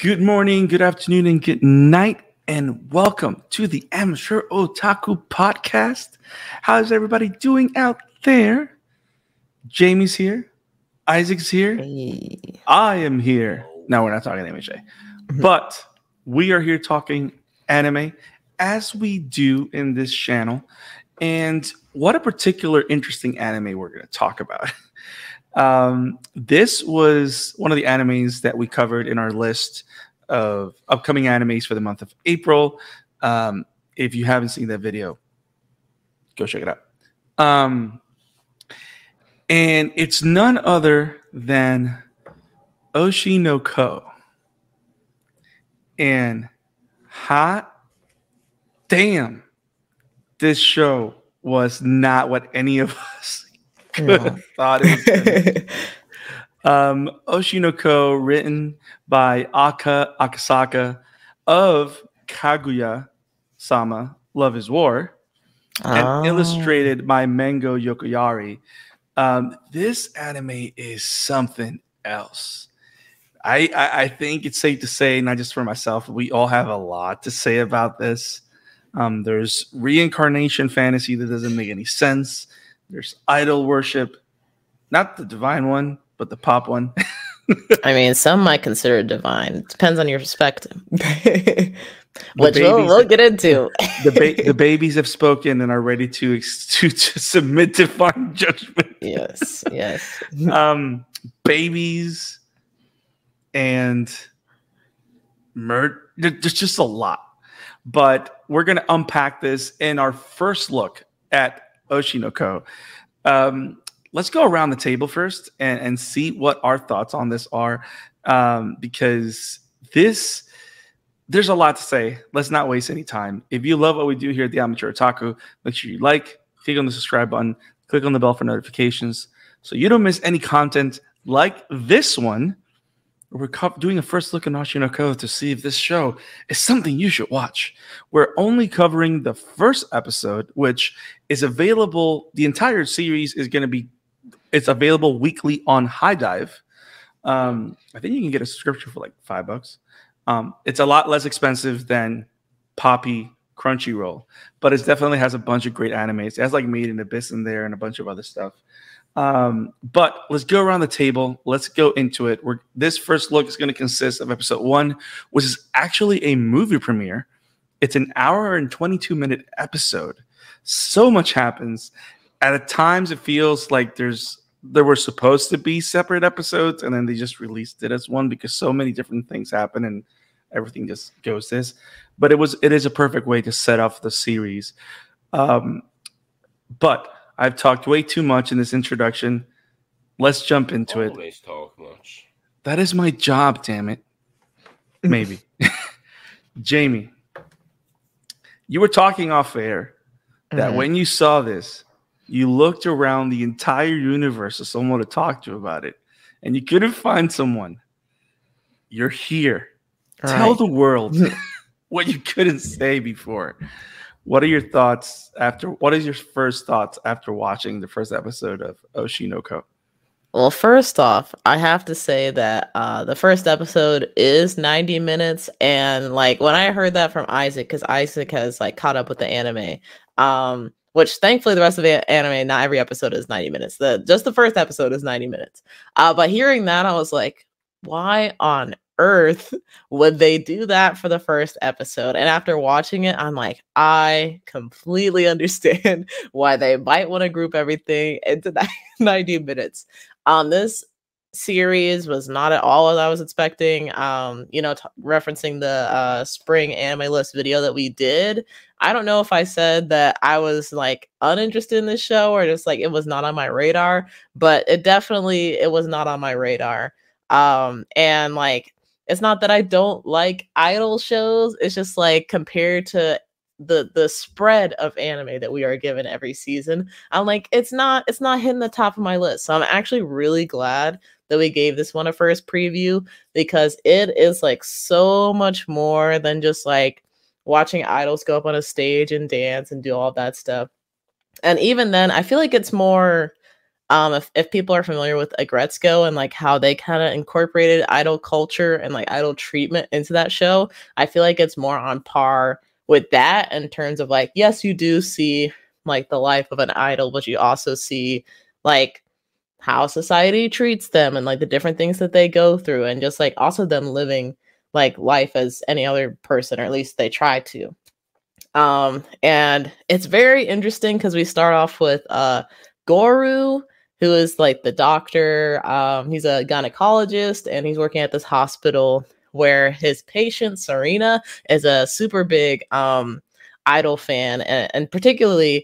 Good morning, good afternoon, and good night, and welcome to the Amateur Otaku Podcast. How's everybody doing out there? Jamie's here. Isaac's here. Hey. I am here. No, we're not talking MHA. But we are here talking anime, as we do in this channel. And what a particular interesting anime we're going to talk about. This was one of the animes that we covered in our list of upcoming animes for the month of April. If you haven't seen that video, go check it out. And it's none other than Oshi no Ko. And hot damn, this show was not what any of us could have thought it was going to be. Oshi no Ko, written by Akasaka of Kaguya-sama, Love is War, and illustrated by Mango Yokoyari. This anime is something else. I think it's safe to say, not just for myself, we all have a lot to say about this. There's reincarnation fantasy that doesn't make any sense. There's idol worship, not the divine one, but the pop one. I mean, some might consider it divine. It depends on your perspective. Which we'll get into. The babies have spoken and are ready to submit to final judgment. Yes. Babies and murder. There's just a lot. But we're going to unpack this in our first look at Oshi no Ko. Let's go around the table first and see what our thoughts on this are, because there's a lot to say. Let's not waste any time. If you love what we do here at the Amateur Otaku, make sure you click on the subscribe button, click on the bell for notifications so you don't miss any content like this one. We're doing a first look at Oshi no Ko to see if this show is something you should watch. We're only covering the first episode, which is available. The entire series is going to be, it's available weekly on High Dive. I think you can get a subscription for like $5. It's a lot less expensive than Poppy Crunchyroll, but it definitely has a bunch of great animes. It has like Made in Abyss in there and a bunch of other stuff. But let's go around the table. Let's go into it. This first look is going to consist of episode 1, which is actually a movie premiere. It's an hour and 22-minute episode. So much happens. At times, it feels like there were supposed to be separate episodes, and then they just released it as one because so many different things happen and everything just goes this. But it is a perfect way to set off the series. But I've talked way too much in this introduction. Let's jump into it. Always talk much. That is my job, damn it. Maybe. Jamie, you were talking off air that when you saw this, you looked around the entire universe for someone to talk to about it, and you couldn't find someone. You're here. All Tell right. the world what you couldn't say before. What are your thoughts what is your first thoughts after watching the first episode of Oshi no Ko? Well, first off, I have to say that the first episode is 90 minutes. And like when I heard that from Isaac, because Isaac has like caught up with the anime, which thankfully the rest of the anime, not every episode is 90 minutes. Just the first episode is 90 minutes. But hearing that, I was like, why on earth would they do that for the first episode? And after watching it, I'm like, I completely understand why they might want to group everything into 90 minutes. This series was not at all as I was expecting. Referencing the spring anime list video that we did, I don't know if I said that I was like uninterested in this show or just like it was not on my radar, but it was not on my radar. And like it's not that I don't like idol shows, it's just like compared to the spread of anime that we are given every season, I'm like it's not hitting the top of my list. So I'm actually really glad that we gave this one a first preview, because it is like so much more than just like watching idols go up on a stage and dance and do all that stuff. And even then, I feel like it's more If people are familiar with Agretzko and like how they kind of incorporated idol culture and like idol treatment into that show, I feel like it's more on par with that in terms of like, yes, you do see like the life of an idol, but you also see like how society treats them and like the different things that they go through, and just like also them living like life as any other person, or at least they try to. And it's very interesting because we start off with Goru, who is like the doctor. He's a gynecologist and he's working at this hospital where his patient Serena is a super big idol fan, and particularly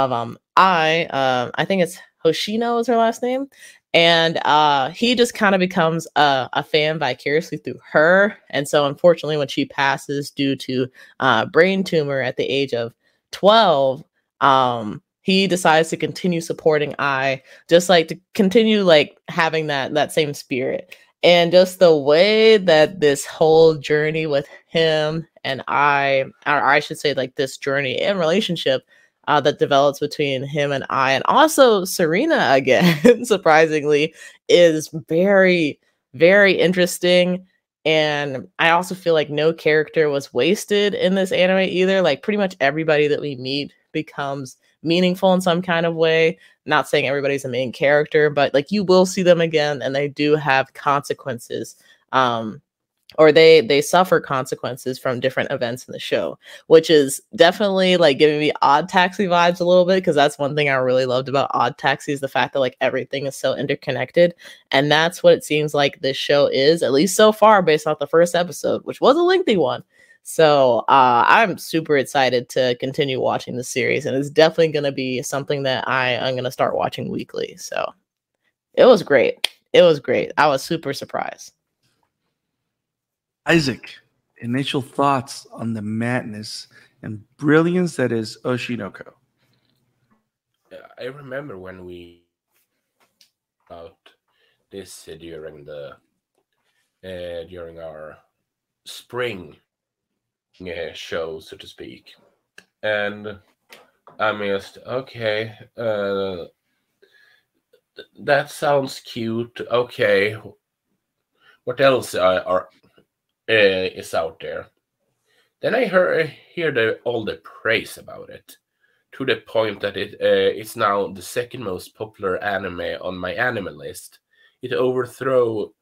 I think it's Hoshino is her last name. And he just kind of becomes a fan vicariously through her. And so, unfortunately, when she passes due to brain tumor at the age of 12, he decides to continue supporting I, just like to continue like having that same spirit. And just the way that this whole journey with him and I, or I should say, like this journey and relationship that develops between him and I, and also Serena again, surprisingly, is very, very interesting. And I also feel like no character was wasted in this anime either. Like pretty much everybody that we meet becomes meaningful in some kind of way. Not saying everybody's a main character, but like you will see them again, and they do have consequences. Or they suffer consequences from different events in the show, which is definitely like giving me Odd Taxi vibes a little bit, because that's one thing I really loved about Odd Taxi is the fact that like everything is so interconnected, and that's what it seems like this show is, at least so far, based off the first episode, which was a lengthy one. So I'm super excited to continue watching the series, and it's definitely going to be something that I'm going to start watching weekly. So it was great. It was great. I was super surprised. Isaac, initial thoughts on the madness and brilliance that is Oshinoko. I remember when we about this during our spring show, so to speak, and I'm just okay. That sounds cute. Okay, what else is out there? Then I hear all the praise about it, to the point that it's now the second most popular anime on my anime list. It overthrew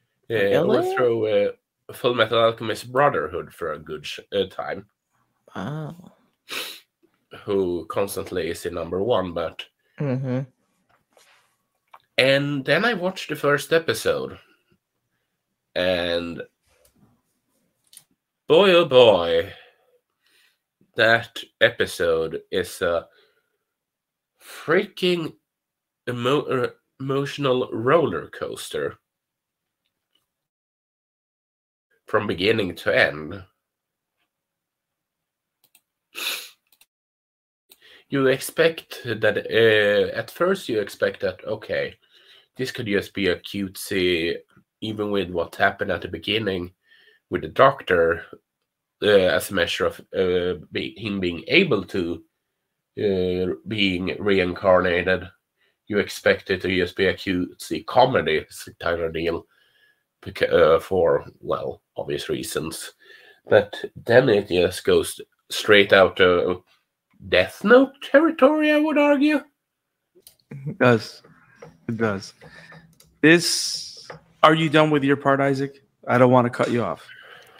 Full Metal Alchemist Brotherhood for a good time. Wow. Who constantly is in number one, but Mm-hmm. And then I watched the first episode, and boy, oh boy, that episode is a freaking emotional roller coaster from beginning to end. You expect that, at first you expect that, okay, this could just be a cutesy, even with what happened at the beginning with the doctor, as a measure of him being able to being reincarnated. You expect it to just be a cutesy comedy kind of deal, for, well, obvious reasons. But then it just goes straight out to Death Note territory, I would argue. It does. It does. Are you done with your part, Isaac? I don't want to cut you off.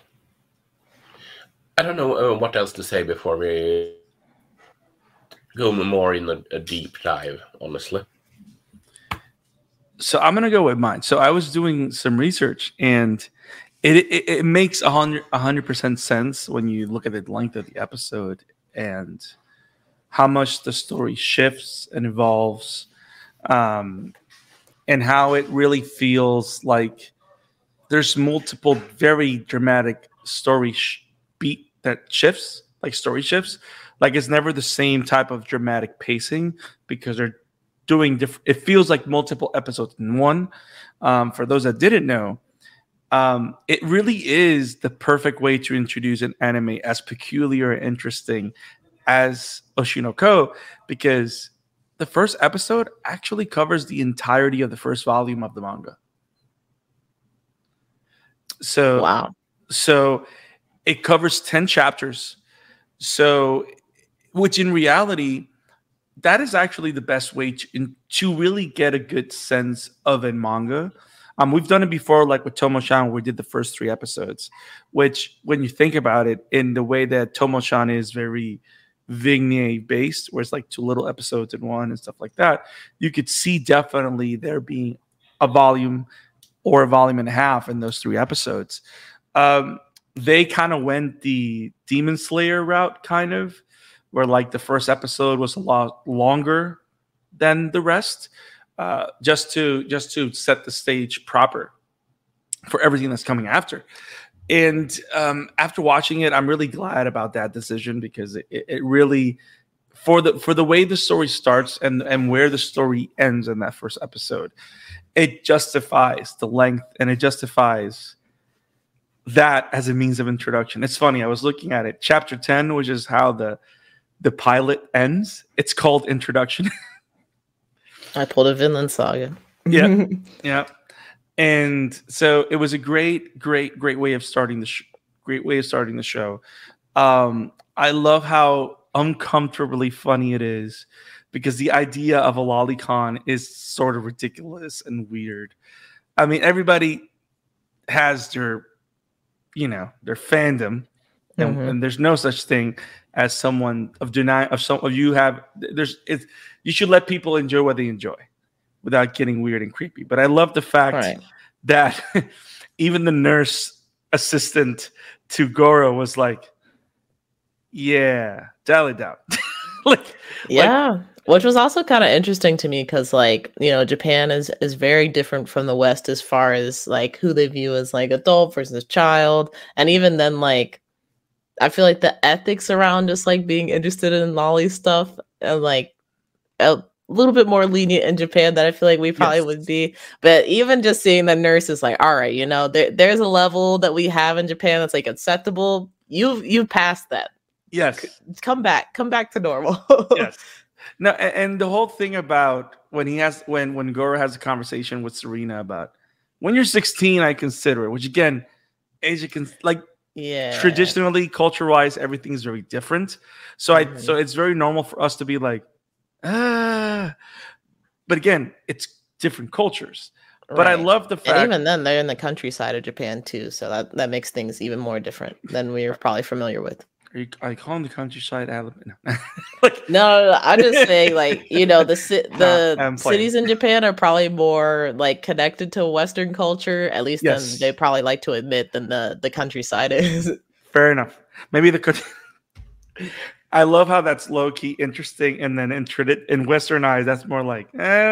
I don't know what else to say before we go more in a deep dive, honestly. So I'm going to go with mine. So I was doing some research, and it makes 100% sense when you look at the length of the episode and how much the story shifts and evolves, and how it really feels like there's multiple very dramatic story beat that shifts, like story shifts. Like it's never the same type of dramatic pacing because they're doing different. It feels like multiple episodes in one. For those that didn't know, it really is the perfect way to introduce an anime as peculiar and interesting as Oshinoko, because the first episode actually covers the entirety of the first volume of the manga. So, Wow. so it covers 10 chapters. So, which in reality, that is actually the best way to really get a good sense of a manga. We've done it before, like with Tomo-chan, where we did the first 3 episodes, which when you think about it, in the way that Tomo-chan is very vignette based, where it's like 2 little episodes in one and stuff like that, you could see definitely there being a volume or a volume and a half in those 3 episodes. They kind of went the Demon Slayer route, kind of, where like the first episode was a lot longer than the rest, just to set the stage proper for everything that's coming after. And after watching it, I'm really glad about that decision, because it really, for the way the story starts and where the story ends in that first episode, it justifies the length, and it justifies that as a means of introduction. It's funny, I was looking at it. Chapter 10, which is how the pilot ends, it's called Introduction. I pulled a Vinland Saga. Yeah. Yeah. And so it was a great way of starting the show. I love how uncomfortably funny it is, because the idea of a lolicon is sort of ridiculous and weird. I mean, everybody has their fandom, and there's no such thing as someone of deny of some of you have. You should let people enjoy what they enjoy without getting weird and creepy. But I love the fact that even the nurse assistant to Goro was like, yeah, dial it down. Which was also kind of interesting to me, because Japan is very different from the West as far as like who they view as like adult versus child. And even then, like, I feel like the ethics around just like being interested in lolly stuff and like a little bit more lenient in Japan than I feel like we probably would be. But even just seeing the nurse is like, all right, there's a level that we have in Japan that's like acceptable. You've passed that. Yes. Come back to normal. Yes. No, and the whole thing about when Goro has a conversation with Serena about when you're 16, I consider it, which again, Asia can traditionally, culture-wise, everything's very different. So so it's very normal for us to be like, but again, it's different cultures. But I love the fact, and even then they're in the countryside of Japan too, so that makes things even more different than we're probably familiar with. Are you calling the countryside Alabama? No, I'm just saying, like, the cities in Japan are probably more like connected to Western culture, at least than they probably like to admit, than the countryside is. Fair enough. Maybe I love how that's low key interesting, and then in Western eyes, that's more like,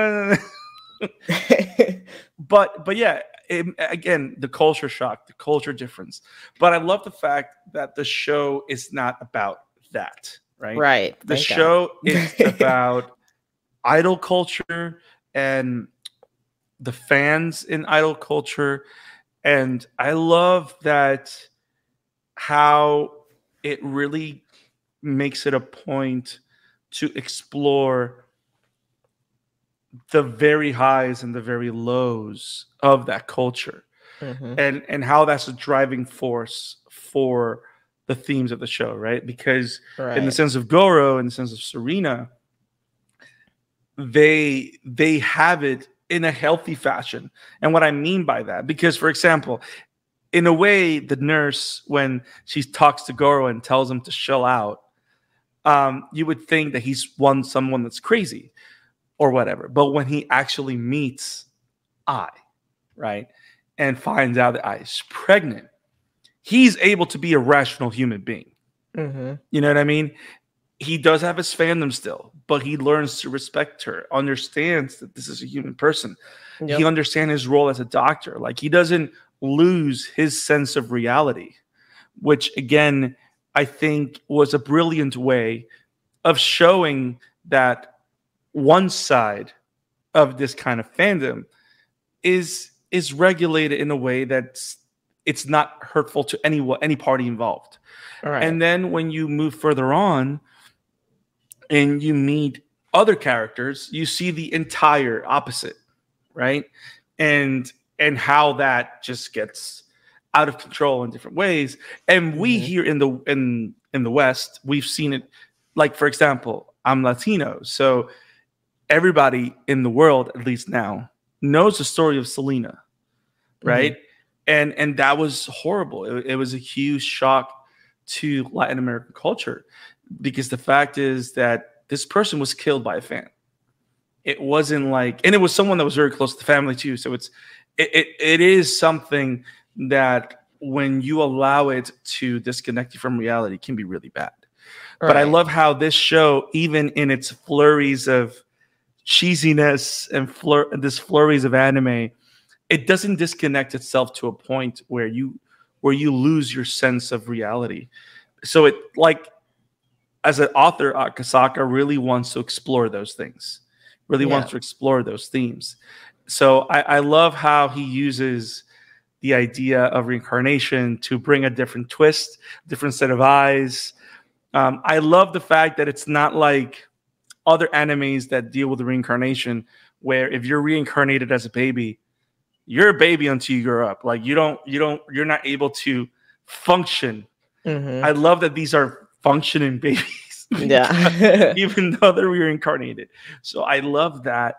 But yeah. Again, the culture shock, the culture difference. But I love the fact that the show is not about that, right? Right. The show is about idol culture and the fans in idol culture. And I love that how it really makes it a point to explore the very highs and the very lows of that culture, and how that's a driving force for the themes of the show, right? Because in the sense of Goro, in the sense of Serena, they have it in a healthy fashion. And what I mean by that, because for example, in a way, the nurse, when she talks to Goro and tells him to chill out, you would think that he's someone that's crazy or whatever. But when he actually meets Ai, right, and finds out that Ai is pregnant, he's able to be a rational human being. You know what I mean? He does have his fandom still, but he learns to respect her, understands that this is a human person. He understands his role as a doctor. Like, he doesn't lose his sense of reality, which again, I think was a brilliant way of showing that one side of this kind of fandom is regulated in a way that's it's not hurtful to any party involved. And then when you move further on and you meet other characters, you see the entire opposite, right? And how that just gets out of control in different ways. And we here in the West, we've seen it. Like, for example, I'm Latino, so everybody in the world, at least now, knows the story of Selena, right? And that was horrible. It was a huge shock to Latin American culture, because the fact is that this person was killed by a fan. It wasn't like, and it was someone that was very close to the family too. So it is something that when you allow it to disconnect you from reality can be really bad. Right. But I love how this show, even in its flurries of cheesiness and this flurries of anime, it doesn't disconnect itself to a point where you lose your sense of reality. So it, like, as an author, Akasaka really wants to explore those things, wants to explore those themes. So I love how he uses the idea of reincarnation to bring a different twist, different set of eyes. I love the fact that it's not like other animes that deal with reincarnation, where if you're reincarnated as a baby, you're a baby until you grow up. Like you're not able to function. I love that these are functioning babies. Even though they're reincarnated. So I love that.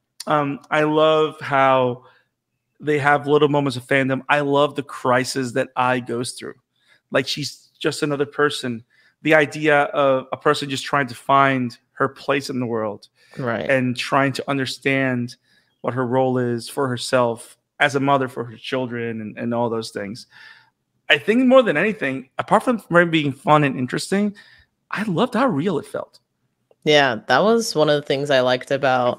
I love how they have little moments of fandom. I love the crisis that Ai goes through. Like, she's just another person. The idea of a person just trying to find her place in the world, right, and trying to understand what her role is for herself as a mother, for her children, and all those things. I think more than anything, apart from being fun and interesting, I loved how real it felt. Yeah, that was one of the things I liked about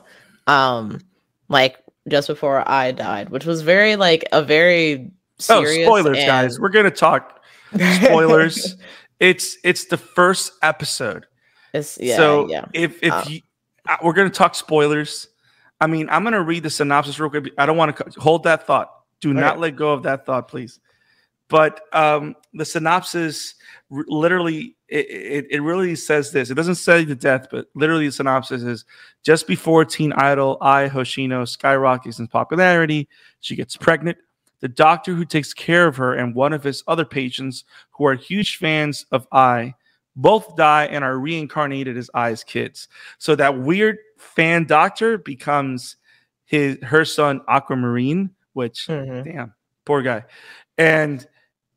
like Just Before I Died, which was very serious. Spoilers, guys. We're gonna talk spoilers. It's the first episode. If you, we're gonna talk spoilers. I mean, I'm gonna read the synopsis real quick. I don't want to hold that thought. Do not let go of that thought, please. But the synopsis literally, it really says this. It doesn't say the death, but literally the synopsis is: just before teen idol Ai Hoshino skyrockets in popularity, she gets pregnant. The doctor who takes care of her and one of his other patients, who are huge fans of Ai, both die and are reincarnated as Ai's kids. So that weird fan doctor becomes her son Aquamarine, which damn, poor guy, and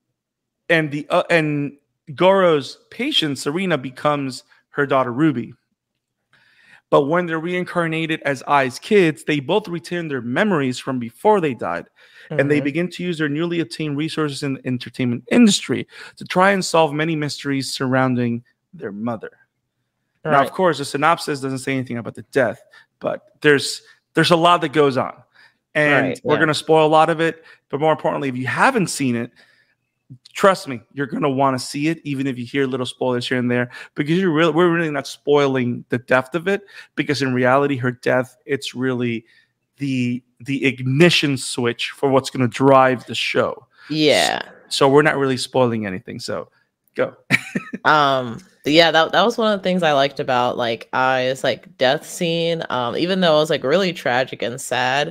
Goro's patient Serena becomes her daughter Ruby. But when they're reincarnated as Ai's kids, they both retain their memories from before they died. And they begin to use their newly obtained resources in the entertainment industry to try and solve many mysteries surrounding their mother. Right. Now, of course, the synopsis doesn't say anything about the death, but there's a lot that goes on. And we're going to spoil a lot of it. But more importantly, if you haven't seen it, trust me, you're going to want to see it, even if you hear little spoilers here and there, because we're really not spoiling the depth of it, because in reality, her death, it's really the ignition switch for what's going to drive the show. Yeah. So we're not really spoiling anything. So go. Yeah, that was one of the things I liked about Ai's death scene. Even though it was really tragic and sad,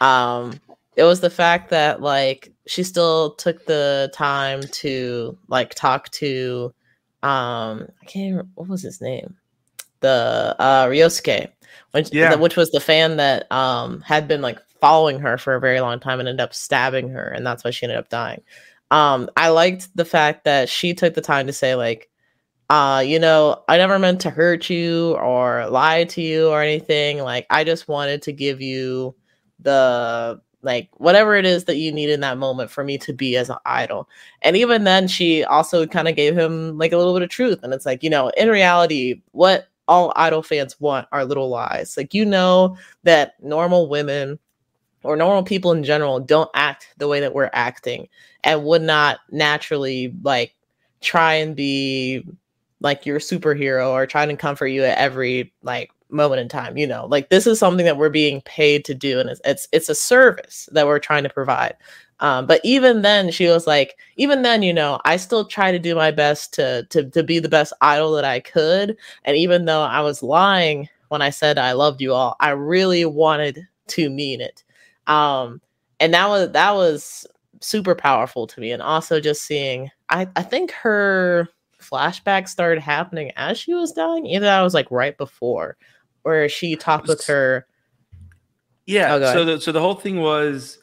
it was the fact that she still took the time to talk to I can't remember, what was his name? The Ryosuke, which was the fan that had been following her for a very long time and ended up stabbing her, and that's why she ended up dying. I liked the fact that she took the time to say I never meant to hurt you or lie to you or anything. I just wanted to give you the whatever it is that you need in that moment for me to be as an idol. And even then, she also kind of gave him a little bit of truth. And it's in reality, what all idol fans want are little lies. That normal women or normal people in general don't act the way that we're acting, and would not naturally try and be your superhero or try and comfort you at every moment in time. This is something that we're being paid to do, and it's a service that we're trying to provide. But even then, she was even then, I still try to do my best to be the best idol that I could. And even though I was lying when I said I loved you all, I really wanted to mean it. And that was super powerful to me. And also just seeing, I think her flashback started happening as she was dying. Either that was like right before, where she talked with her. Yeah. So the whole thing was,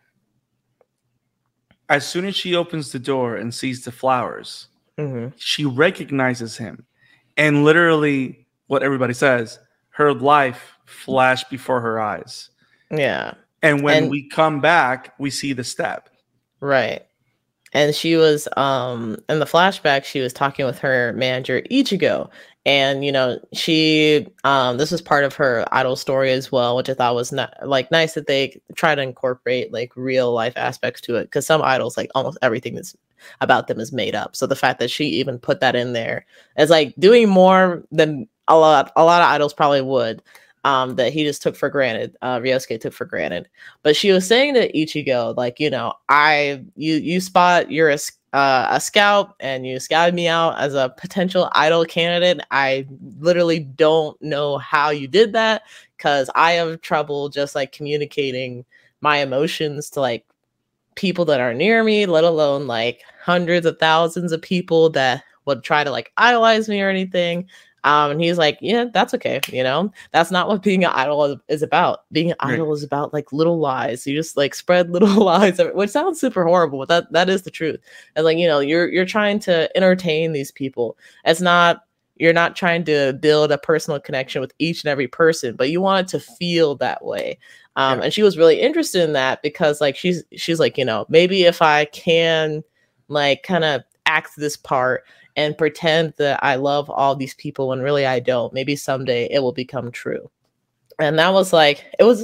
as soon as she opens the door and sees the flowers, she recognizes him, and literally, what everybody says, her life flashed before her eyes. Yeah. And when we come back, we see the step. Right. And she was in the flashback, she was talking with her manager Ichigo. And you know, she this was part of her idol story as well, which I thought was nice that they try to incorporate like real life aspects to it, because some idols, like almost everything that's about them is made up. So the fact that she even put that in there is like doing more than a lot of idols probably would. That he just took for granted, Ryosuke took for granted. But she was saying to Ichigo, like, you know, you spot you're a scout, and you scouted me out as a potential idol candidate. I literally don't know how you did that, because I have trouble just like communicating my emotions to like people that are near me, let alone like hundreds of thousands of people that would try to like idolize me or anything. And he's like, yeah, that's okay. You know, that's not what being an idol is about. Being an idol is about like little lies. You just like spread little lies, which sounds super horrible, but that is the truth. And like, you know, you're trying to entertain these people. You're not trying to build a personal connection with each and every person, but you want it to feel that way. And she was really interested in that, because like she's like, you know, maybe if I can like kind of act this part and pretend that I love all these people when really I don't, maybe someday it will become true. And that was like, it was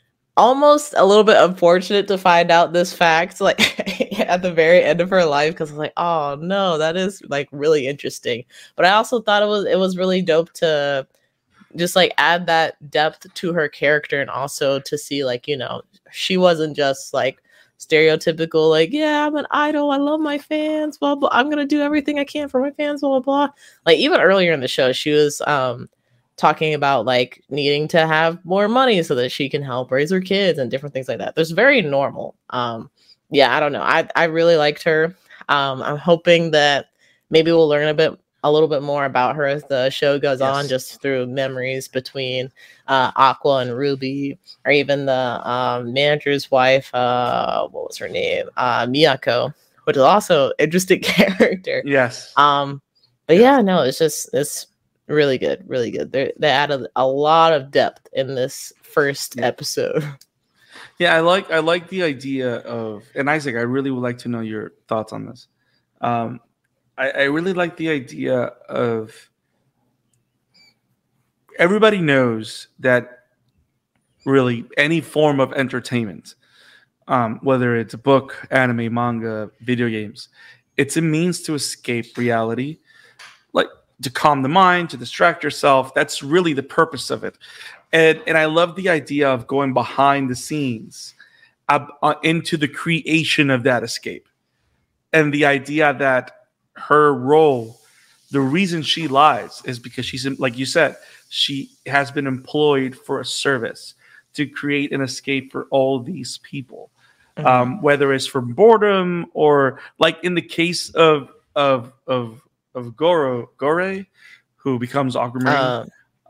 almost a little bit unfortunate to find out this fact like at the very end of her life, because I was like, oh no, that is like really interesting. But I also thought it was really dope to just like add that depth to her character, and also to see like, you know, she wasn't just like stereotypical, like, yeah, I'm an idol, I love my fans, blah blah, I'm gonna do everything I can for my fans, blah blah blah. Like even earlier in the show, she was talking about like needing to have more money so that she can help raise her kids and different things like that. There's very normal. Yeah, I don't know. I really liked her. I'm hoping that maybe we'll learn a little bit more about her as the show goes on, just through memories between Aqua and Ruby, or even the manager's wife, what was her name? Miyako, which is also an interesting character. Yes. But yeah, no, it's really good, really good. They added a lot of depth in this first episode. Yeah, I like the idea of, and Isaac, I really would like to know your thoughts on this. I really like the idea of, everybody knows that really any form of entertainment, whether it's a book, anime, manga, video games, it's a means to escape reality, like to calm the mind, to distract yourself. That's really the purpose of it. And I love the idea of going behind the scenes into the creation of that escape. And the idea that her role, the reason she lies is because she's, like you said, she has been employed for a service to create an escape for all these people, whether it's from boredom or, like in the case of Gore, who becomes Aquamarine.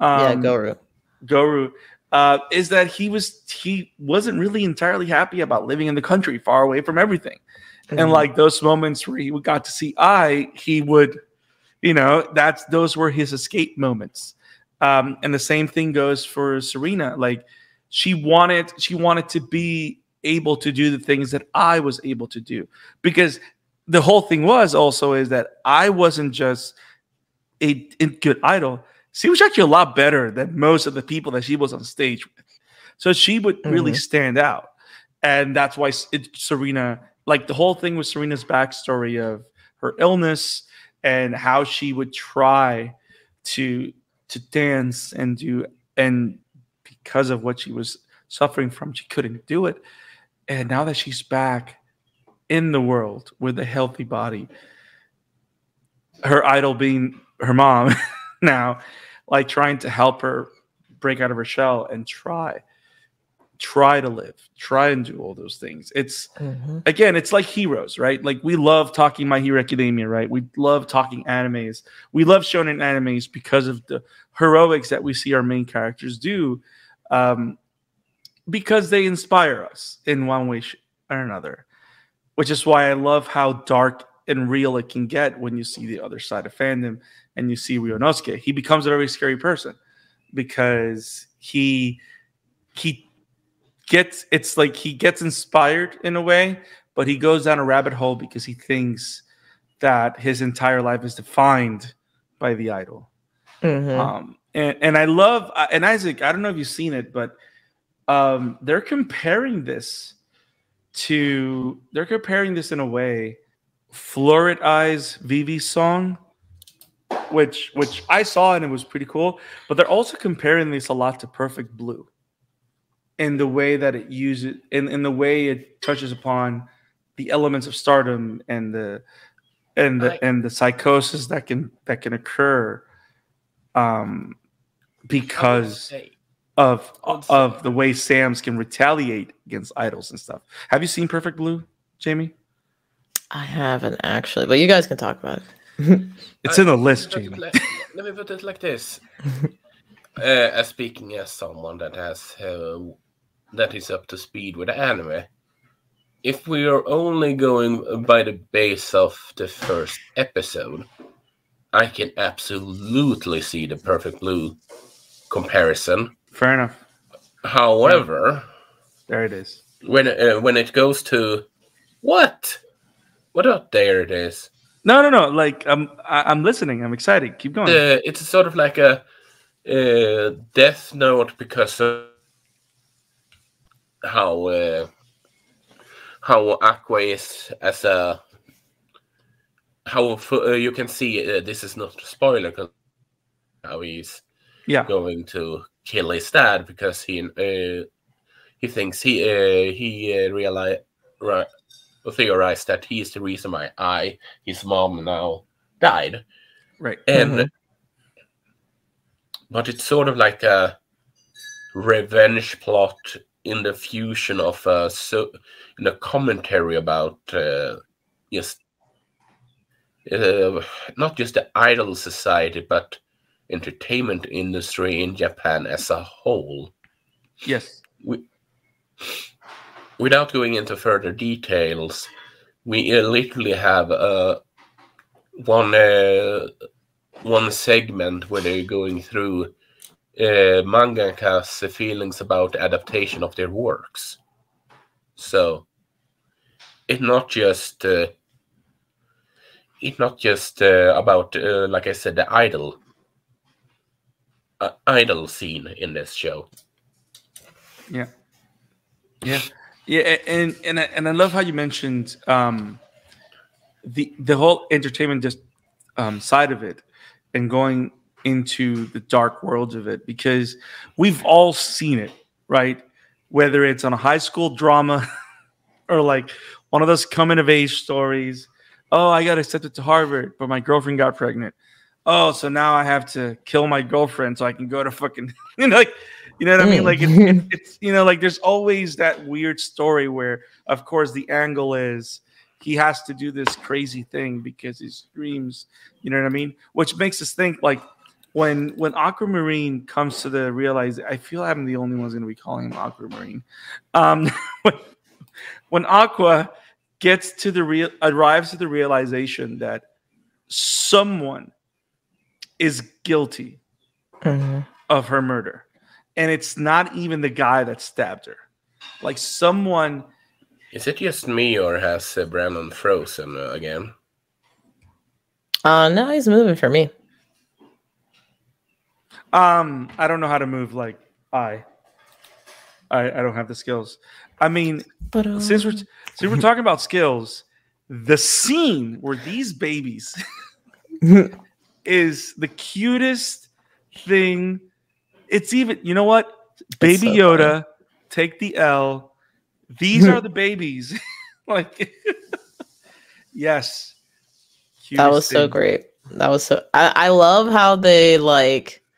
Goru. Is that he wasn't really entirely happy about living in the country, far away from everything. And like those moments where he got to see he would, you know, those were his escape moments. And the same thing goes for Serena. Like she wanted to be able to do the things that I was able to do, because the whole thing is that I wasn't just a good idol. She was actually a lot better than most of the people that she was on stage with. So she would really stand out. And that's why Serena, like the whole thing with Serena's backstory of her illness and how she would try to dance and because of what she was suffering from, she couldn't do it. And now that she's back in the world with a healthy body, her idol being her mom now, like trying to help her break out of her shell and try to live, try and do all those things. It's again, it's like heroes, right? Like we love talking My Hero Academia, right? We love talking animes. We love shonen animes because of the heroics that we see our main characters do, because they inspire us in one way or another. Which is why I love how dark and real it can get when you see the other side of fandom and you see Ryunosuke. He becomes a very scary person because he gets inspired in a way, but he goes down a rabbit hole because he thinks that his entire life is defined by the idol. And I love, and Isaac, I don't know if you've seen it, but they're comparing this in a way, Florid Eyes Vivi's song, which I saw and it was pretty cool, but they're also comparing this a lot to Perfect Blue in the way that it uses, in the way it touches upon the elements of stardom and the psychosis that can occur because of the way Sams can retaliate against idols and stuff. Have you seen Perfect Blue, Jamie? I haven't actually, but you guys can talk about it. It's in the list, Jamie. Let me put it like this. Speaking as someone that has that is up to speed with anime, if we are only going by the base of the first episode, I can absolutely see the Perfect Blue comparison. Fair enough. However, there it is. When it goes to what up there it is. No. Like I'm listening. I'm excited. Keep going. It's sort of like a Death Note because of how Aqua is as a you can see this is not a spoiler because how he's going to kill his dad because he thinks he theorized that he is the reason why his mom now died, right? And but it's sort of like a revenge plot in the fusion of in a commentary about not just the idol society but entertainment industry in Japan as a whole. Yes. Without going into further details, we literally have one segment where they're going through mangaka's feelings about adaptation of their works. So it's not just about like I said, the idol scene in this show. Yeah, and I love how you mentioned the whole entertainment side of it and going into the dark world of it, because we've all seen it, right? Whether it's on a high school drama or like one of those coming of age stories. Oh, I got accepted to Harvard, but my girlfriend got pregnant. Oh, so now I have to kill my girlfriend so I can go to fucking, you know what I mean? Like it's like there's always that weird story where, of course, the angle is he has to do this crazy thing because his dreams, you know what I mean? Which makes us think like when Aquamarine comes to the realization, I feel I'm the only one's going to be calling him Aquamarine. When Aqua arrives to the realization that someone is guilty of her murder. And it's not even the guy that stabbed her. Like someone... Is it just me or has Brandon frozen again? No, he's moving for me. I don't know how to move like I don't have the skills. I mean, since we're talking about skills, the scene where these babies is the cutest thing. It's even, you know what? Baby so Yoda, funny. Take the L. These are the babies. Like, yes. That was so great. That was so. I love how they like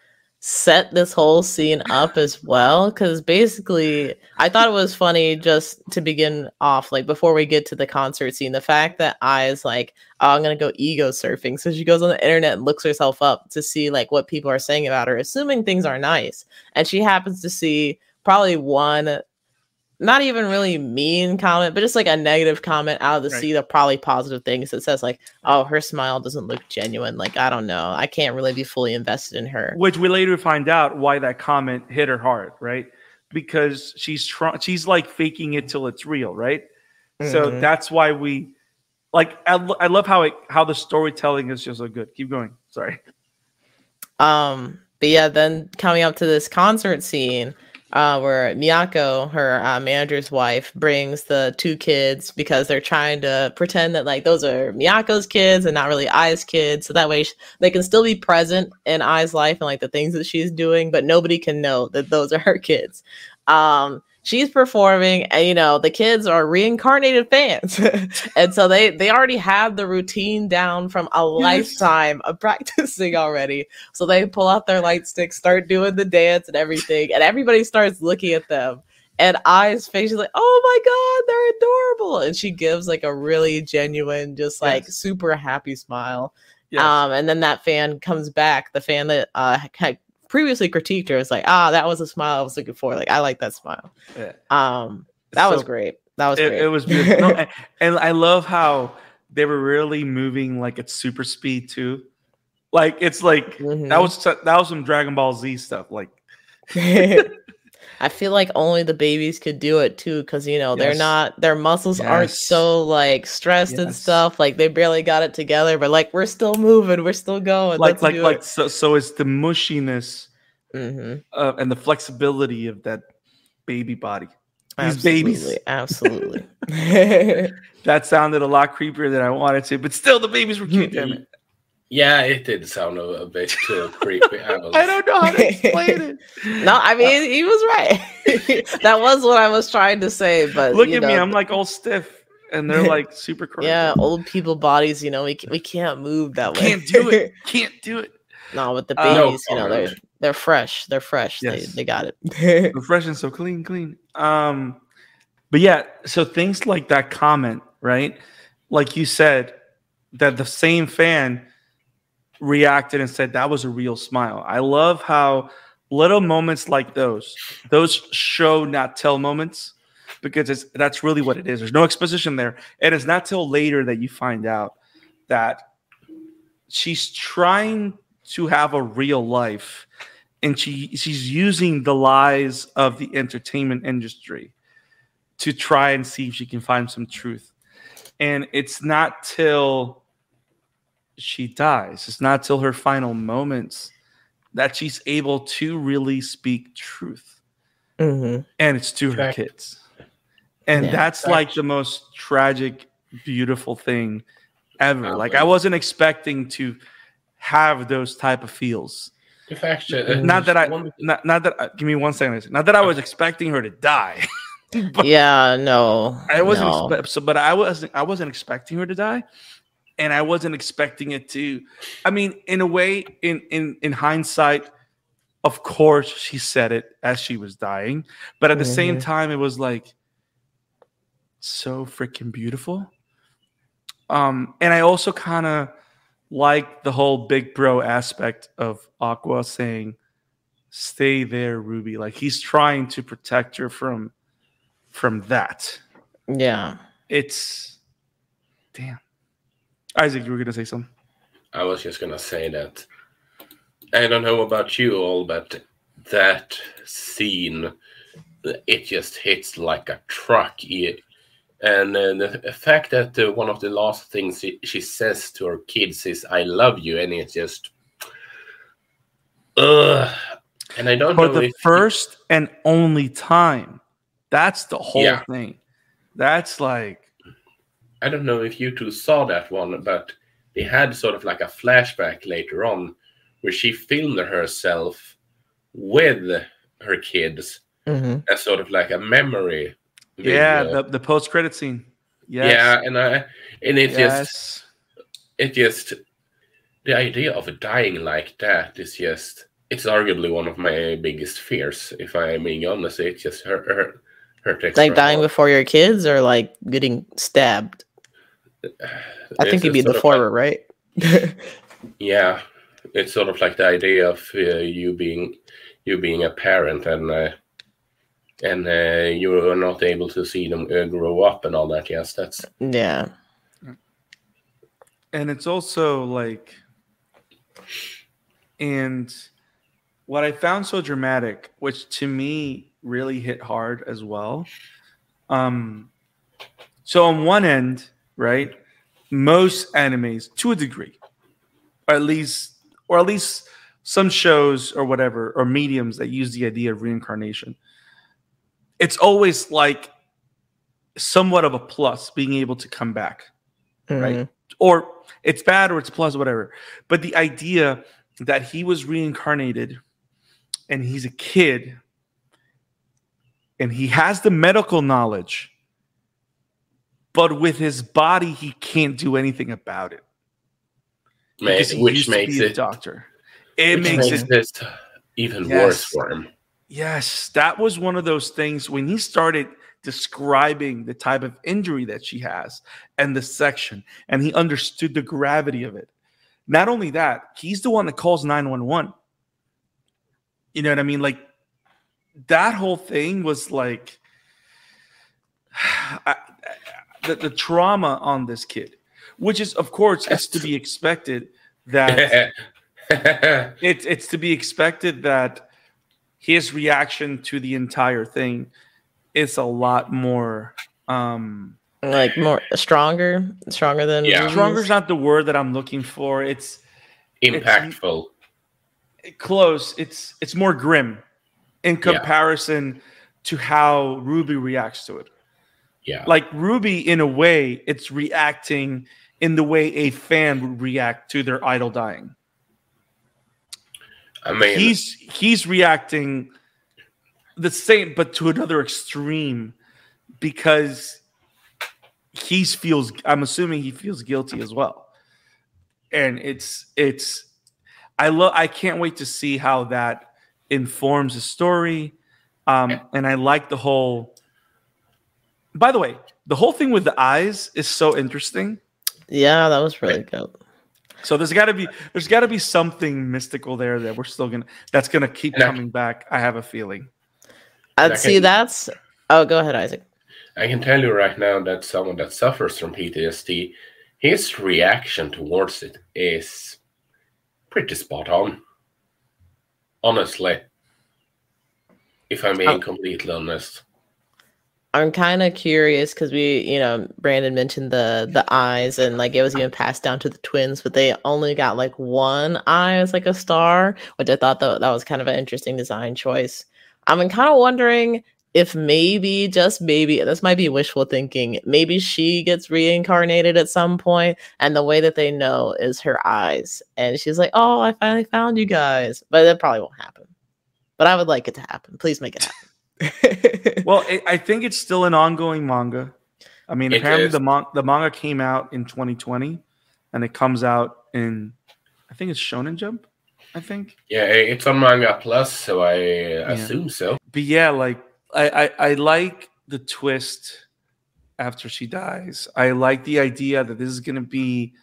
set this whole scene up as well, because basically I thought it was funny, just to begin off, like before we get to the concert scene, the fact that I is like, oh, I'm gonna go ego surfing, so she goes on the internet and looks herself up to see like what people are saying about her, assuming things are nice, and she happens to see probably one not even really mean comment, but just like a negative comment out of the sea of probably positive things. It says like, oh, her smile doesn't look genuine. Like, I don't know. I can't really be fully invested in her. Which we later find out why that comment hit her hard, right? Because she's like faking it till it's real, right? Mm-hmm. So that's why we like, I love how the storytelling is just so good. Keep going. Sorry. But yeah, then coming up to this concert scene, where Miyako, her manager's wife, brings the two kids because they're trying to pretend that like those are Miyako's kids and not really Ai's kids, so that way they can still be present in Ai's life and like the things that she's doing, but nobody can know that those are her kids. She's performing, and the kids are reincarnated fans, and so they already have the routine down from a lifetime of practicing already. So they pull out their light sticks, start doing the dance and everything, and everybody starts looking at them. And Ai's face is like, "Oh my god, they're adorable!" And she gives like a really genuine, just like super happy smile. Yes. And then that fan comes back, the fan that had previously critiqued her, is like, that was a smile I was looking for. Like, I like that smile. Yeah. That was great. That was great. It was beautiful. No, and I love how they were really moving like at super speed too. Like, it's like that was some Dragon Ball Z stuff. Like, I feel like only the babies could do it too, because they're not, their muscles aren't so like stressed and stuff. Like, they barely got it together, but like, we're still moving, we're still going. So it's the mushiness and the flexibility of that baby body. These babies, absolutely. That sounded a lot creepier than I wanted to, but still, the babies were cute. Damn it. Yeah, it did sound a bit too creepy. I don't know how to explain it. No, I mean, he was right. That was what I was trying to say. But look at me, I'm like all stiff, and they're like super crazy. Yeah, old people bodies, we can't move that way. Can't do it. No, but the babies, they're fresh. They're fresh. Yes. They got it. They're fresh and so clean. But yeah, so things like that comment, right? Like you said, that the same fan reacted and said that was a real smile. I love how little moments like those show not tell moments, because that's really what it is. There's no exposition there, and it's not till later that you find out that she's trying to have a real life, and she's using the lies of the entertainment industry to try and see if she can find some truth. And it's not till she dies, it's not till her final moments that she's able to really speak truth. And it's to her kids. And that's like the most tragic, beautiful thing ever. Like, I wasn't expecting to have those type of feels. Give me 1 second. Not that I was expecting her to die. I wasn't expecting her to die. And I wasn't expecting it to. I mean, in a way, in hindsight, of course, she said it as she was dying. But at the same time, it was like so freaking beautiful. And I also kind of like the whole big bro aspect of Aqua saying, "Stay there, Ruby." Like, he's trying to protect her from that. Yeah. It's damn. Isaac, you were going to say something? I was just going to say that I don't know about you all, but that scene, it just hits like a truck. And the fact that one of the last things she says to her kids is, "I love you," and it's just... And I don't know for the first and only time. That's the whole thing. That's like... I don't know if you two saw that one, but they had sort of like a flashback later on where she filmed herself with her kids as sort of like a memory video. Yeah, the post-credit scene. Yes. Yeah, and it just the idea of dying like that is just, it's arguably one of my biggest fears. If I'm being honest, it just hurt extra Like dying hard. before your kids or like getting stabbed? I think it'd be the former, right? Yeah, it's sort of like the idea of you being a parent and you are not able to see them grow up and all that. Yes, that's yeah. And it's also like, and what I found so dramatic, which to me really hit hard as well. So on one end, right, most animes, to a degree, or at least some shows or whatever, or mediums that use the idea of reincarnation, it's always like somewhat of a plus being able to come back, right? Or it's bad or it's plus, whatever. But the idea that he was reincarnated and he's a kid and he has the medical knowledge, but with his body, he can't do anything about it. which makes it doctor. It makes it even worse for him. Yes, that was one of those things when he started describing the type of injury that she has and the section, and he understood the gravity of it. Not only that, he's the one that calls 911. You know what I mean? Like, that whole thing was like the trauma on this kid, which is, of course, it's to be expected that it's to be expected that his reaction to the entire thing is a lot more like more stronger than stronger is not the word that I'm looking for. It's impactful. Close. It's more grim in comparison to how Ruby reacts to it. Yeah. Like Ruby, in a way, it's reacting in the way a fan would react to their idol dying. I mean, he's reacting the same, but to another extreme, because I'm assuming he feels guilty as well. And I can't wait to see how that informs the story. And I like the whole, by the way, the whole thing with the eyes is so interesting. Yeah, that was really good. So there's got to be something mystical there that that's gonna keep coming back. I have a feeling. I'd see that's. Oh, go ahead, Isaac. I can tell you right now that someone that suffers from PTSD, his reaction towards it is pretty spot on. Honestly, if I'm being completely honest. I'm kind of curious because Brandon mentioned the eyes, and like it was even passed down to the twins, but they only got like one eye as like a star, which I thought that was kind of an interesting design choice. I'm kind of wondering if maybe, just maybe, this might be wishful thinking, maybe she gets reincarnated at some point, and the way that they know is her eyes, and she's like, "Oh, I finally found you guys," but that probably won't happen. But I would like it to happen. Please make it happen. Well, I think it's still an ongoing manga. I mean, apparently the manga came out in 2020, and it comes out in, I think it's Shonen Jump. I think. Yeah, it's on Manga Plus, so I assume so. But yeah, like I like the twist after she dies. I like the idea that this is going to be,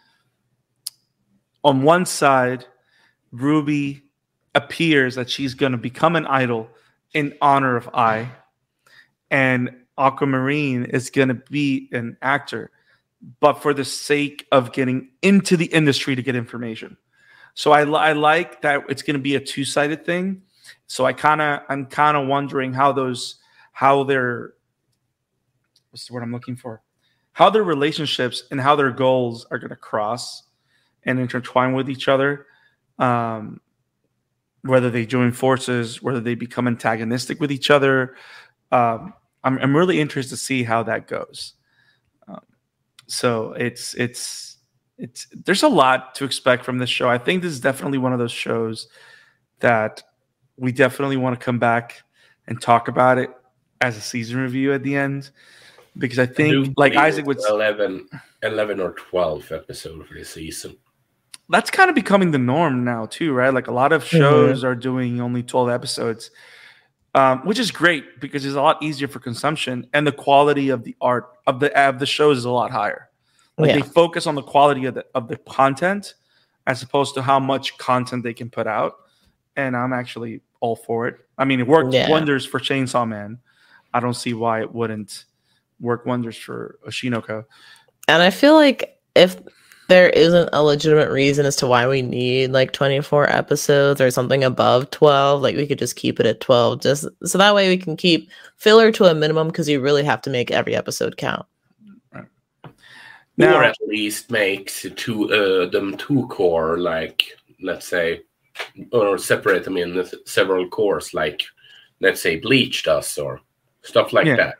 on one side, Ruby appears that she's going to become an idol in honor of Ai, and Aquamarine is going to be an actor, but for the sake of getting into the industry to get information. So I like that it's going to be a two-sided thing. So I'm kind of wondering how their, what's the word I'm looking for? How their relationships and how their goals are going to cross and intertwine with each other. Whether they join forces, whether they become antagonistic with each other. I'm really interested to see how that goes. So it's there's a lot to expect from this show. I think this is definitely one of those shows that we definitely want to come back and talk about it as a season review at the end, because I think, like Isaac would 11 or 12 episodes for the season. that's kind of becoming the norm now too, right? Like a lot of shows are doing only 12 episodes, which is great because it's a lot easier for consumption, and the quality of the art of the shows is a lot higher. Like they focus on the quality of the content as opposed to how much content they can put out, and I'm actually all for it. I mean, it worked wonders for Chainsaw Man. I don't see why it wouldn't work wonders for Oshinoko. And I feel like if there isn't a legitimate reason as to why we need like 24 episodes or something above 12, like we could just keep it at 12, just so that way we can keep filler to a minimum, because you really have to make every episode count. Right. Now, or at least makes them two core, like let's say, or separate them in several cores, like let's say Bleach does or stuff like that.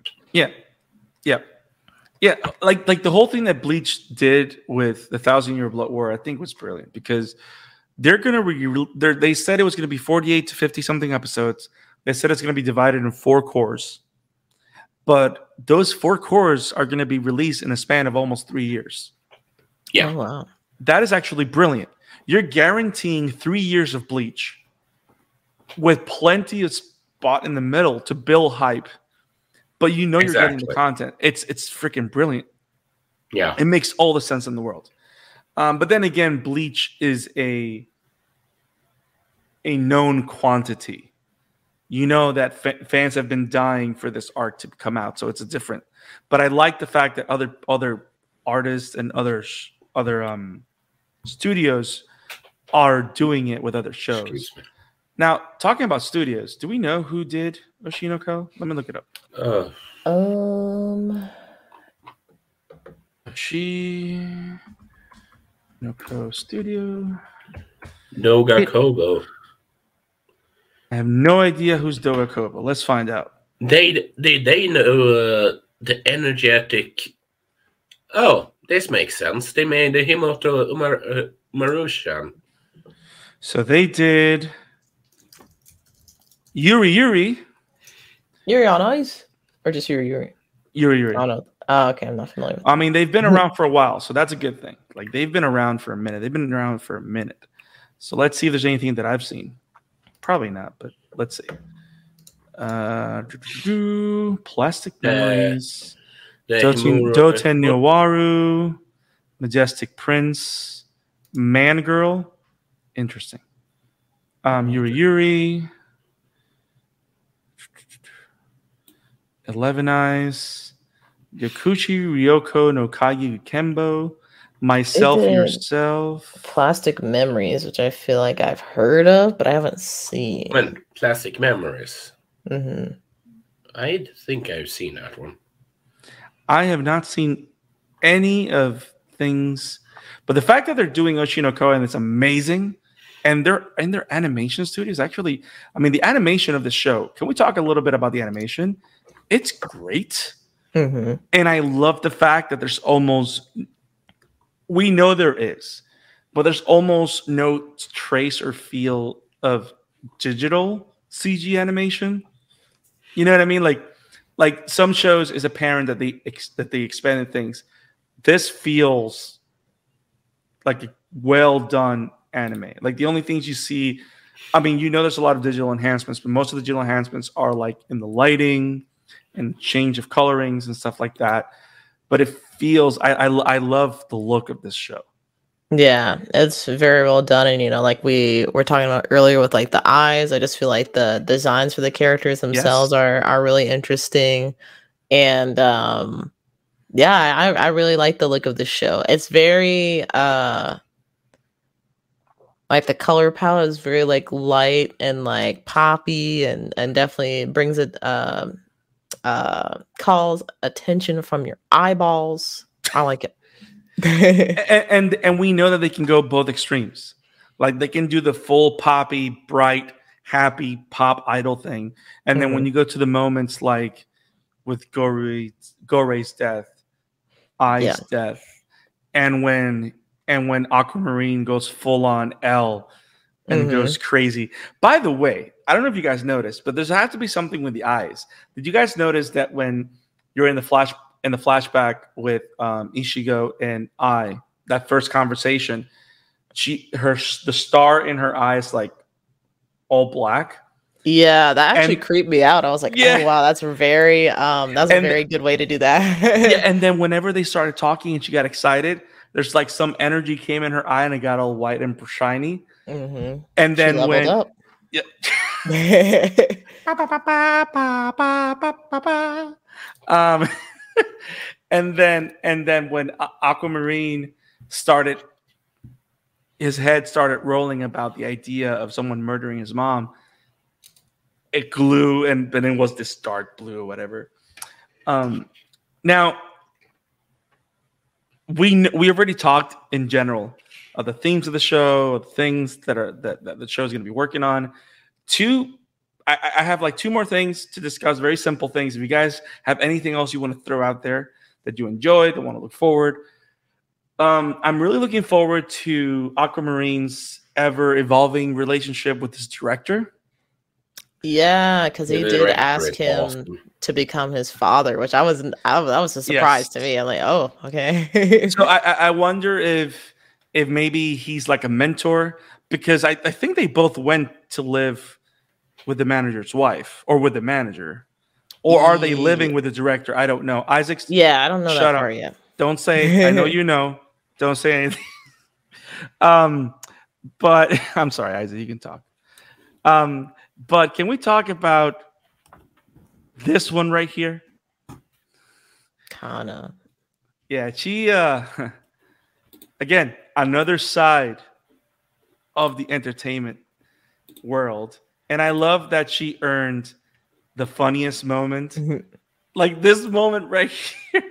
Yeah, like the whole thing that Bleach did with the 1,000-Year Blood War, I think was brilliant, because they're gonna they said it was gonna be 48 to 50 something episodes. They said it's gonna be divided in 4 cores, but those 4 cores are gonna be released in a span of almost 3 years. Yeah, oh, wow, that is actually brilliant. You're guaranteeing 3 years of Bleach with plenty of spot in the middle to build hype. But you know you're getting the content. It's freaking brilliant. Yeah. It makes all the sense in the world. But then again, Bleach is a known quantity. You know that fans have been dying for this arc to come out, so it's a different. But I like the fact that other artists and other studios are doing it with other shows. Now, talking about studios, do we know who did Oshinoko? Let me look it up. Oshinoko Studio. Doga Kobo. I have no idea who's Doga Kobo. Let's find out. They know the energetic. Oh, this makes sense. They made the Himoto Marushan. So they did Yuri on Ice, or just Yuri. Yuri. Oh no. Okay, I'm not familiar. I mean, they've been around for a while, so that's a good thing. Like they've been around for a minute. So let's see if there's anything that I've seen. Probably not, but let's see. Plastic Memories, Doten Nyowaru, Majestic Prince, Man Girl. Interesting. Yuri, 11 Eyes, Yakuchi Ryoko no Kagi Kembo, Myself Yourself. Plastic Memories, which I feel like I've heard of, but I haven't seen. Plastic Memories. Mm-hmm. I think I've seen that one. I have not seen any of things, but the fact that they're doing Oshinoko and it's amazing, and their animation studio is actually, I mean, the animation of the show. Can we talk a little bit about the animation? It's great. Mm-hmm. And I love the fact that there's almost, we know there is, but there's almost no trace or feel of digital CG animation. You know what I mean? Like some shows is apparent that they expanded things. This feels like a well done anime. Like the only things you see, I mean, you know, there's a lot of digital enhancements, but most of the digital enhancements are like in the lighting and change of colorings and stuff like that. But it feels, I love the look of this show. Yeah, it's very well done. And, you know, like we were talking about earlier with like the eyes, I just feel like the designs for the characters themselves are really interesting. And yeah, I really like the look of the show. It's very like the color palette is very like light and like poppy and definitely brings it calls attention from your eyeballs. I like it. and we know that they can go both extremes. Like they can do the full poppy, bright, happy pop idol thing, and then when you go to the moments like with Gorey's death, Ai's death, and when Aquamarine goes full on L and goes crazy. By the way, I don't know if you guys noticed, but there's have to be something with the eyes. Did you guys notice that when you're in the flashback with Ishigo and Ai, that first conversation, the star in her eye is like all black. Yeah, that actually creeped me out. I was like, oh wow, that's a very good way to do that. Yeah, and then whenever they started talking and she got excited, there's like some energy came in her eye and it got all white and shiny. Mm-hmm. And then she leveled up. Yeah. and then when Aquamarine started, his head started rolling about the idea of someone murdering his mom. It glue, and then it was this dark blue or whatever. Now we already talked in general of the themes of the show, the things that the show is going to be working on. I have like two more things to discuss, very simple things. If you guys have anything else you want to throw out there that you enjoyed, that want to look forward, I'm really looking forward to Aquamarine's ever evolving relationship with his director. Yeah, because he did ask him to become his father, which that was a surprise to me. I'm like, oh, okay. So I wonder if maybe he's like a mentor, because I think they both went to live with the manager's wife or with the manager, or are they living with the director? I don't know. Isaac, I don't know that part yet. Don't say. I know you know. Don't say anything. But I'm sorry, Isaac. You can talk. But can we talk about this one right here? Kana. Yeah, she again, another side of the entertainment world. And I love that she earned the funniest moment. Like this moment right here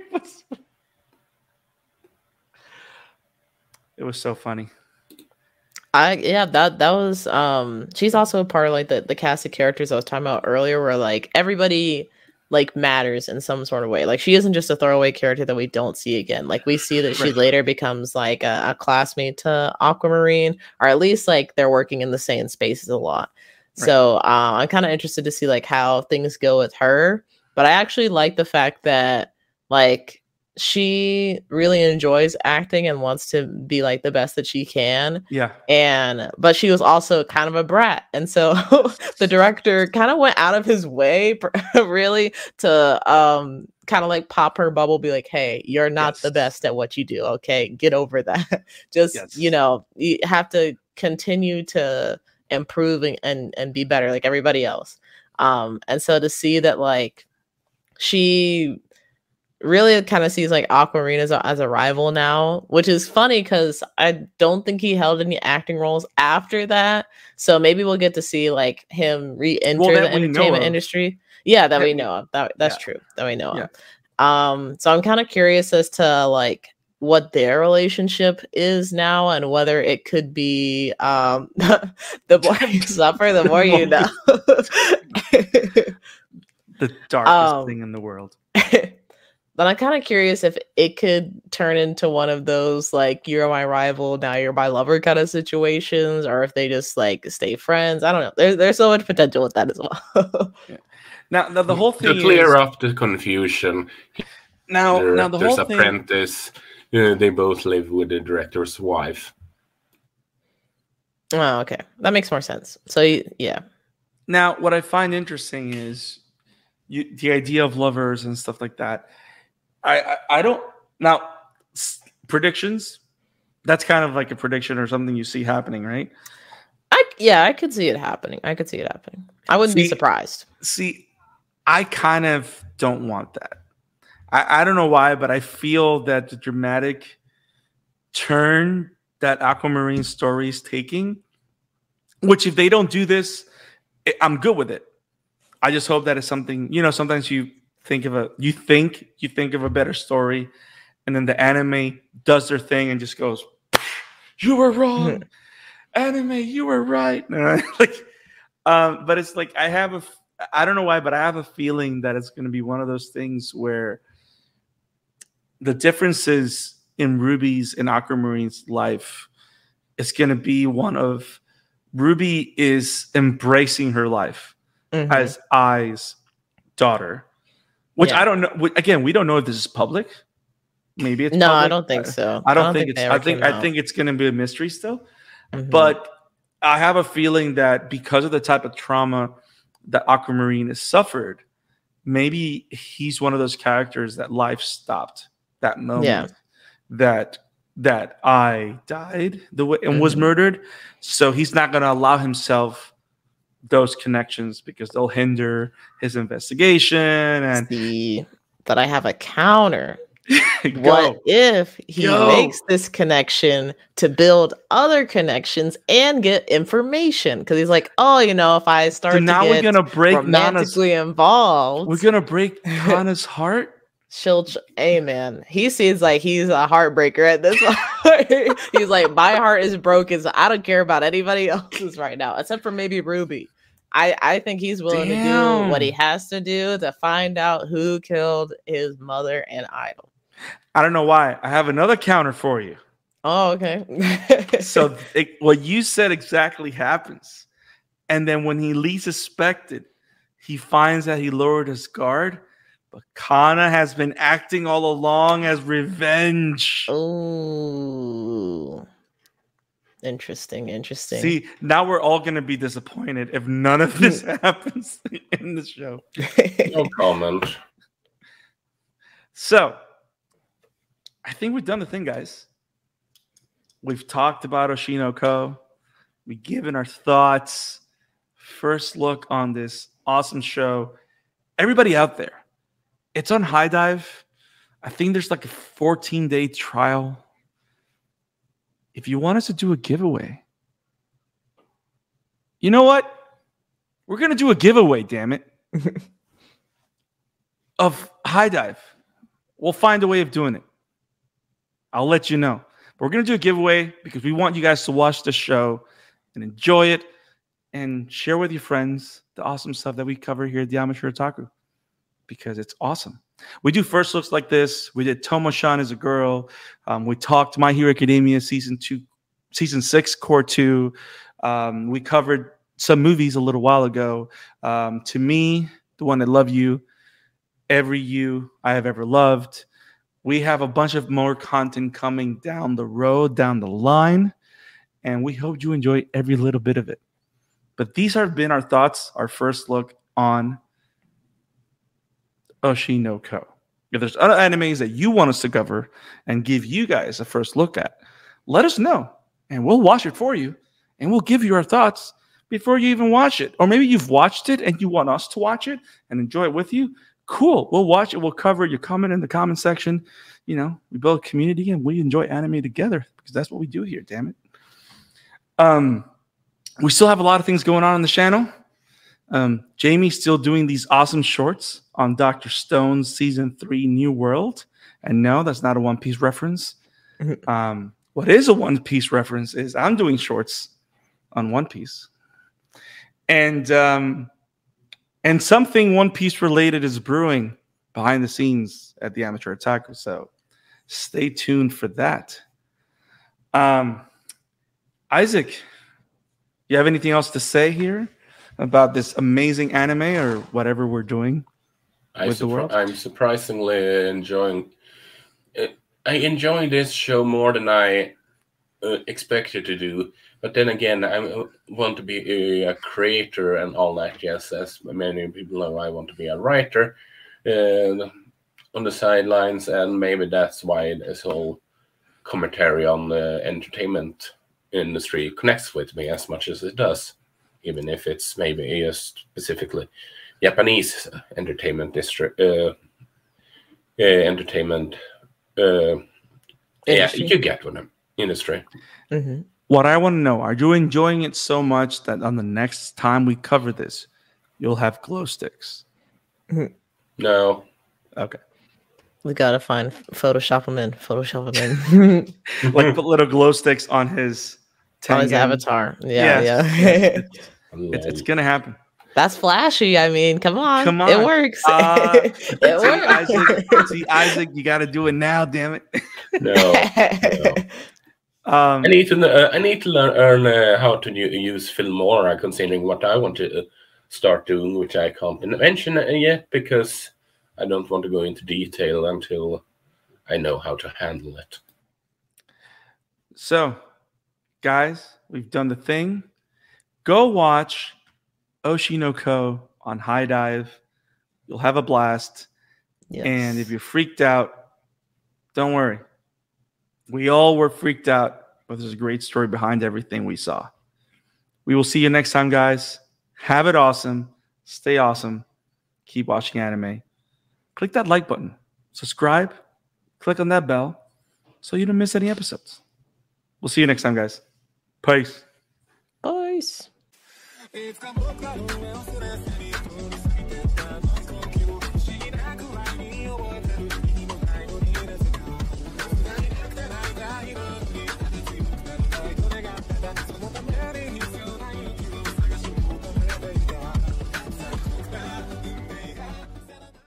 it was so funny. That was she's also a part of like the cast of characters I was talking about earlier, where like everybody like matters in some sort of way. Like she isn't just a throwaway character that we don't see again. Like we see that she later becomes like a classmate to Aquamarine, or at least like they're working in the same spaces a lot. Right. So I'm kind of interested to see like how things go with her. But I actually like the fact that like she really enjoys acting and wants to be like the best that she can. Yeah. But she was also kind of a brat. And so the director kind of went out of his way really to kind of like pop her bubble, be like, hey, you're not the best at what you do. Okay, get over that. Just, you know, you have to continue to improve and be better like everybody else. And so to see that like she really kind of sees like Aquamarine as a rival now, which is funny because I don't think he held any acting roles after that. So maybe we'll get to see like him re-enter the entertainment industry. Yeah, that we know of. That's true. That we know of. So I'm kind of curious as to like what their relationship is now and whether it could be the more you suffer, the more you know. The darkest thing in the world. But I'm kind of curious if it could turn into one of those like you're my rival, now you're my lover kind of situations, or if they just like stay friends. I don't know. There's so much potential with that as well. Now the whole thing to clear up the confusion. Now the whole thing. Apprentice. They both live with the director's wife. Oh, okay, that makes more sense. So yeah. Now, what I find interesting is the idea of lovers and stuff like that. I don't now predictions. That's kind of like a prediction or something you see happening, right? I could see it happening. I wouldn't be surprised. See, I kind of don't want that. I don't know why, but I feel that the dramatic turn that Aquamarine story is taking, which if they don't do this, I'm good with it. I just hope that it's something, you know, sometimes you think of a better story, and then the anime does their thing and just goes, you were wrong. Anime, you were right. But it's like I don't know why, but I have a feeling that it's going to be one of those things where the differences in Ruby's and Aquamarine's life is going to be one of Ruby is embracing her life as Ai's daughter, which I don't know. Again, we don't know if this is public. Maybe it's No, I public. don't think so. I don't think they it's. ever I think. came I out. think it's going to be a mystery still. Mhm. But I have a feeling that because of the type of trauma that Aquamarine has suffered, maybe he's one of those characters that life stopped that moment that I died the way and was murdered. So he's not going to allow himself those connections because they'll hinder his investigation. And See, but I have a counter. Go. What if he Go. makes this connection to build other connections and get information? Because he's like, oh, you know, if I start So now to we're get gonna break Nana's. romantically involved, We're gonna break Nana's heart. hey man, he seems like he's a heartbreaker at this point. He's like, my heart is broken, so I don't care about anybody else's right now, except for maybe Ruby. I think he's willing to do what he has to do to find out who killed his mother and idol. I don't know why. I have another counter for you. Oh, okay. So what you said exactly happens. And then when he least suspected, he finds that he lowered his guard. But Kana has been acting all along as revenge. Oh, interesting. See, now we're all going to be disappointed if none of this happens in the show. No comment. So, I think we've done the thing, guys. We've talked about Oshinoko. We've given our thoughts. First look on this awesome show. Everybody out there, it's on High Dive. I think there's like a 14-day trial. If you want us to do a giveaway, you know what? We're going to do a giveaway, damn it, of High Dive. We'll find a way of doing it. I'll let you know. But we're going to do a giveaway because we want you guys to watch the show and enjoy it and share with your friends the awesome stuff that we cover here at the Amateur Otaku because it's awesome. We do first looks like this. We did Tomo-chan as a girl. We talked My Hero Academia season 6, core 2. We covered some movies a little while ago. To Me, The One That Loved You, Every You I Have Ever Loved. We have a bunch of more content coming down the road, down the line, and we hope you enjoy every little bit of it. But these have been our thoughts, our first look on Oshinoko. If there's other animes that you want us to cover and give you guys a first look at, let us know, and we'll watch it for you, and we'll give you our thoughts before you even watch it. Or maybe you've watched it and you want us to watch it and enjoy it with you. Cool. We'll watch it. We'll cover it. You comment in the comment section. You know, we build a community and we enjoy anime together because that's what we do here. Damn it. We still have a lot of things going on the channel. Jamie's still doing these awesome shorts on Dr. Stone's season 3 New World. And no, that's not a One Piece reference. What is a One Piece reference is I'm doing shorts on One Piece. And something One Piece related is brewing behind the scenes at the Amateur Otaku. So stay tuned for that. Isaac, you have anything else to say here about this amazing anime or whatever we're doing with the world? I'm surprisingly enjoying I enjoy this show more than I expected to do. But then again, I want to be a creator and all that. Yes, as many people know, I want to be a writer on the sidelines, and maybe that's why this whole commentary on the entertainment industry connects with me as much as it does, even if it's maybe specifically Japanese entertainment entertainment. Yeah, you get what I'm industry. Mm-hmm. What I want to know, are you enjoying it so much that on the next time we cover this, you'll have glow sticks? No. Okay. We gotta Photoshop him in. Like put little glow sticks on his avatar. Yeah. It's gonna happen. That's flashy. I mean, come on. It works. It works. See, Isaac, you got to do it now. Damn it. No. I need to learn how to use Filmora, considering what I want to start doing, which I can't mention yet because I don't want to go into detail until I know how to handle it. So, guys, we've done the thing. Go watch Oshinoko on High Dive. You'll have a blast. Yes. And if you're freaked out, don't worry. We all were freaked out, but there's a great story behind everything we saw. We will see you next time, guys. Have it awesome. Stay awesome. Keep watching anime. Click that like button. Subscribe. Click on that bell so you don't miss any episodes. We'll see you next time, guys. Peace. Peace.